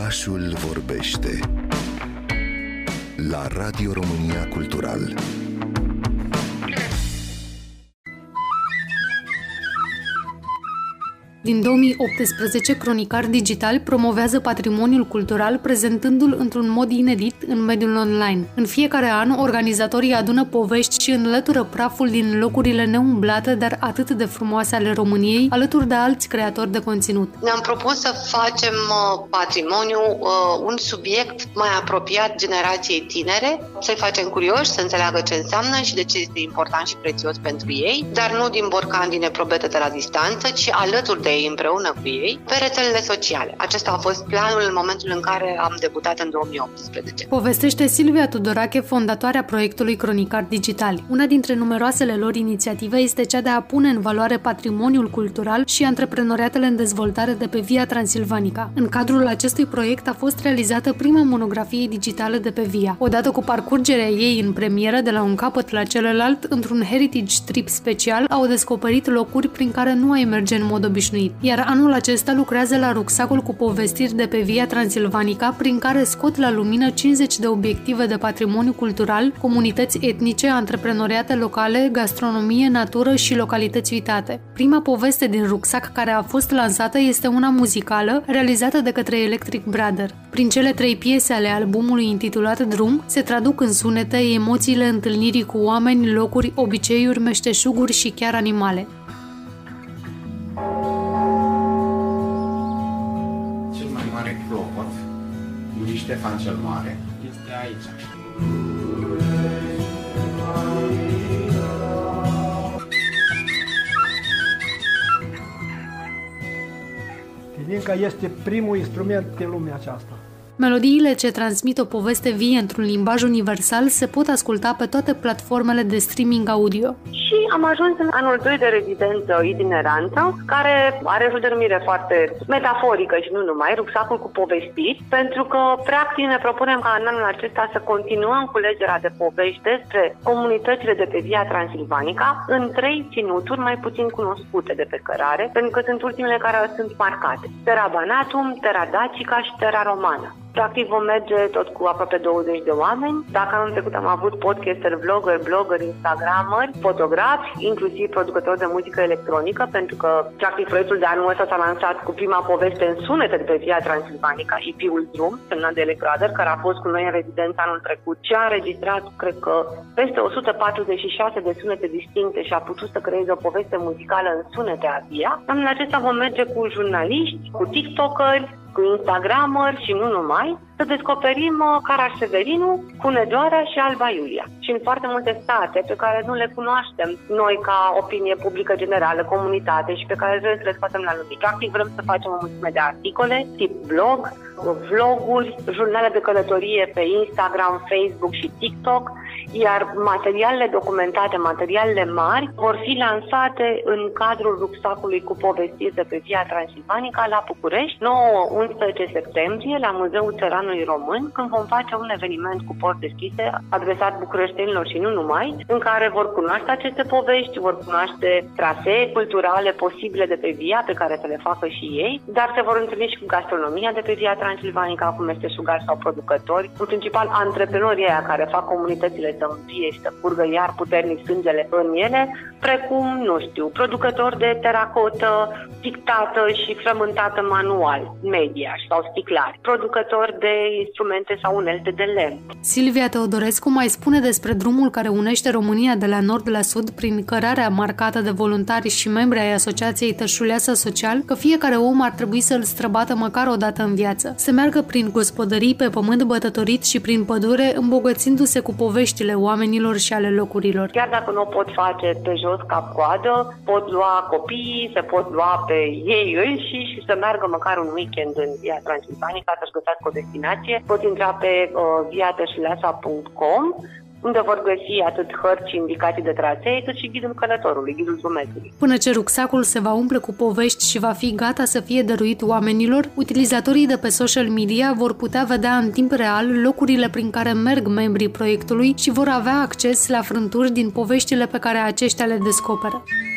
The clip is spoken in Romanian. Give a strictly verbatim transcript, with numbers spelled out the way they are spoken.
Orașul vorbește la Radio România Cultural. Din două mii optsprezece, Cronicar Digital promovează patrimoniul cultural prezentându-l într-un mod inedit în mediul online. În fiecare an, organizatorii adună povești și înlătură praful din locurile neumblate, dar atât de frumoase ale României, alături de alți creatori de conținut. Ne-am propus să facem patrimoniu un subiect mai apropiat generației tinere, să-i facem curioși, să înțeleagă ce înseamnă și de ce este important și prețios pentru ei, dar nu din borcan, din neprobete de la distanță, ci alături de ei, împreună cu ei, pe rețelele sociale. Acesta a fost planul în momentul în care am debutat în două mii optsprezece. Povestește Silvia Tudorache, fondatoarea proiectului Cronicar Digital. Una dintre numeroasele lor inițiative este cea de a pune în valoare patrimoniul cultural și antreprenoriatele în dezvoltare de pe Via Transilvanica. În cadrul acestui proiect a fost realizată prima monografie digitală de pe Via. Odată cu parcurgerea ei în premieră de la un capăt la celălalt, într-un heritage trip special, au descoperit locuri prin care nu ai merge în mod obișnuit. Iar anul acesta lucrează la rucsacul cu povestiri de pe Via Transilvanica, prin care scot la lumină cincizeci de obiective de patrimoniu cultural, comunități etnice, antreprenoriate locale, gastronomie, natură și localități uitate. Prima poveste din rucsac care a fost lansată este una muzicală, realizată de către Electric Brother. Prin cele trei piese ale albumului intitulat Drum, se traduc în sunete emoțiile întâlnirii cu oameni, locuri, obiceiuri, meșteșuguri și chiar animale. Clopot, lui Ștefan cel Mare, este aici. Tilinca este primul instrument pe lumea aceasta. Melodiile ce transmit o poveste vie într-un limbaj universal se pot asculta pe toate platformele de streaming audio. Și am ajuns în anul doi de rezidență itinerantă, care are o denumire foarte metaforică și nu numai, rucsacul cu povestiri, pentru că practic ne propunem ca în anul acesta să continuăm culegerea de povești despre comunitățile de pe Via Transilvanica în trei ținuturi mai puțin cunoscute de pe cărare, pentru că sunt ultimele care sunt marcate: Terra Banatum, Terra Dacica și Terra Romana. Practic vom merge tot cu aproape douăzeci de oameni. Dacă anul trecut am avut podcaster, vlogger, blogger, instagrameri, fotografi, inclusiv producători de muzică electronică, pentru că practic proiectul de anul ăsta s-a lansat cu prima poveste în sunete de pe Via Transilvanica, E P-ul Drum, semnat de Electric Brother, care a fost cu noi în rezidență anul trecut și a înregistrat, cred că, peste o sută patruzeci și șase de sunete distincte și a putut să creeze o poveste muzicală în sunete a Via. Anul acesta vom merge cu jurnaliști, cu tiktokeri, cu instagrameri și nu numai, să descoperim Caraș Severinu, Hunedoara și Alba Iulia. Și în foarte multe state pe care nu le cunoaștem noi ca opinie publică generală, comunitate și pe care vrem să le scoatem la lumină. Practic vrem să facem o mulțime de articole, tip blog, vloguri, jurnale de călătorie pe Instagram, Facebook și TikTok, iar materialele documentate, materialele mari, vor fi lansate în cadrul rucsacului cu povestiri de pe Via Transilvanica la București, nouă unsprezece septembrie, la Muzeul Țăranului Român, când vom face un eveniment cu porți deschise adresat bucureștenilor și nu numai, în care vor cunoaște aceste povești, vor cunoaște trasee culturale posibile de pe Via, pe care să le facă și ei, dar se vor întâlni și cu gastronomia de pe Via Transilvanica, cu meșteșugari sau producători, în principal antreprenorii aia care fac comunitățile să învie și să curgă iar puternic sângele în ele, precum, nu știu, producători de teracotă pictată și frământată manual, mediaș sau sticlari, producători de instrumente sau unelte de lemn. Silvia Teodorescu mai spune despre drumul care unește România de la nord la sud prin cărarea marcată de voluntari și membri ai Asociației Tășuleasă Social, că fiecare om ar trebui să-l străbată măcar o dată în viață. Să meargă prin gospodării pe pământ bătătorit și prin pădure, îmbogățindu-se cu poveștile oamenilor și ale locurilor. Chiar dacă nu o pot face pe jos cap-coadă, pot lua copiii, se pot lua pe ei înșiși și să meargă măcar un weekend în Via Transilvanica, să-și găsească o destinație. Pot intra pe uh, via tășuleasa punct com, unde vor găsi atât hărți și indicații de trasee, cât și ghidul călătorului, ghidul drumezului. Până ce rucsacul se va umple cu povești și va fi gata să fie dăruit oamenilor, utilizatorii de pe social media vor putea vedea în timp real locurile prin care merg membrii proiectului și vor avea acces la frânturi din poveștile pe care aceștia le descoperă.